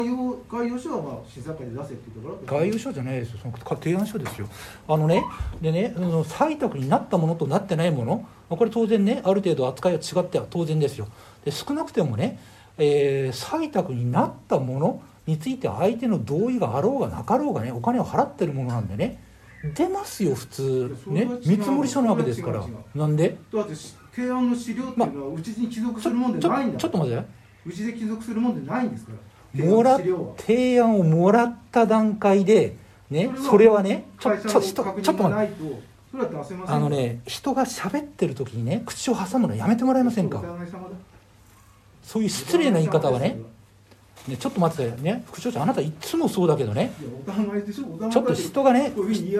概要書はまあ審査会で出せっていうところ。 概要書じゃないですよ、その提案書ですよ。でね、採択になったものとなってないもの、これ当然ね、ある程度扱いが違っては当然ですよ。で少なくてもね、採択になったものについて相手の同意があろうがなかろうがね、お金を払ってるものなんでね、出ますよ普通ね、見積書なわけですから。なんでだって提案の資料っていうのはうちに帰属するもんでないんだ。 ちょっと待って、 うちで帰属するもんでないんですから。 提案をもらった段階でね、それはね、ちょっと待って、人が喋ってる時にね、口を挟むのやめてもらえませんか。そういう失礼な言い方はね、ちょっと待ってね、副長長、あなたいつもそうだけどね、ちょっと人がね、違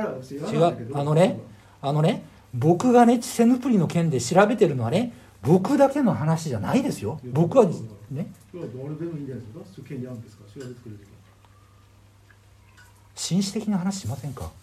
う、僕がね、チセヌプリの件で調べてるのはね、僕だけの話じゃないですよ。僕はね、紳士的な話しませんか。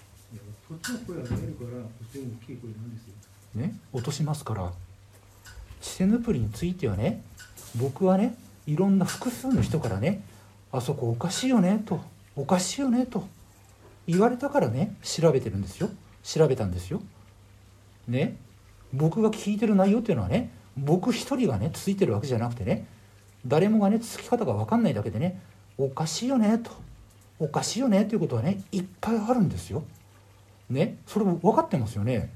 ね、落としますから。チセヌプリについてはね、僕はね、いろんな複数の人からね、あそこおかしいよねと、おかしいよねと言われたからね、調べてるんですよ。調べたんですよ。ね、僕が聞いてる内容っていうのはね、僕一人がねついてるわけじゃなくてね、誰もがねつき方が分かんないだけでね、おかしいよねと、おかしいよねということはね、いっぱいあるんですよ。ね、それも分かってますよね。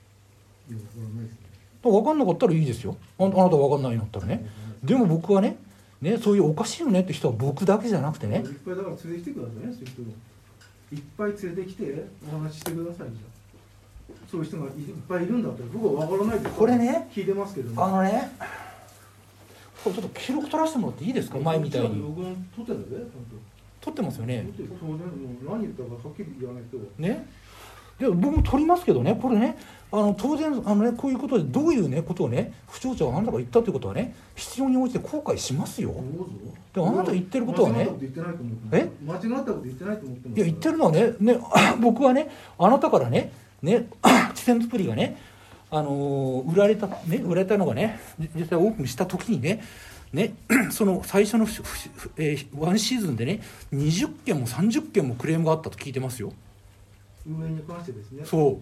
分かんなかったらいいですよ。あなた分かんないんだったらね。でも僕はね、そういうおかしいよねって人は僕だけじゃなくてね。 いっぱいだから連れてきてくださいね、そういう人を。いっぱい連れてきてお話ししてくださいじゃあ。そういう人がいっぱいいるんだったら僕は分からないでこれね、 聞いてますけどね。 これちょっと記録取らせてもらっていいですか。前みたいに撮ってるんだぜ。 撮ってますよね。 そうね、もう何言ったかはっきり言わないとね。で僕も取りますけどね、これね、当然こういうことでどういうねことをね、副長長があなたが言ったということはね、必要に応じて後悔しますよ。でもあなた言ってることはね、 間違ったこと言ってないと思ってます。間違ったこと言ってないと思ってます。 いや言ってるのはね、僕はね、あなたからね、チセヌプリがね、売られたのがね、実際オープンした時にね、その最初のワンシーズンでね、20件も30件もクレームがあったと聞いてますよ。 運営に関してですね。 そう。はい、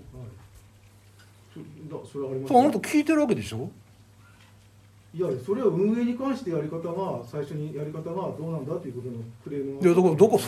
それはあります。 そう、あなた聞いてるわけでしょ。 いや、それは運営に関してやり方が最初にやり方がどうなんだということのクレームが。 いや、どこ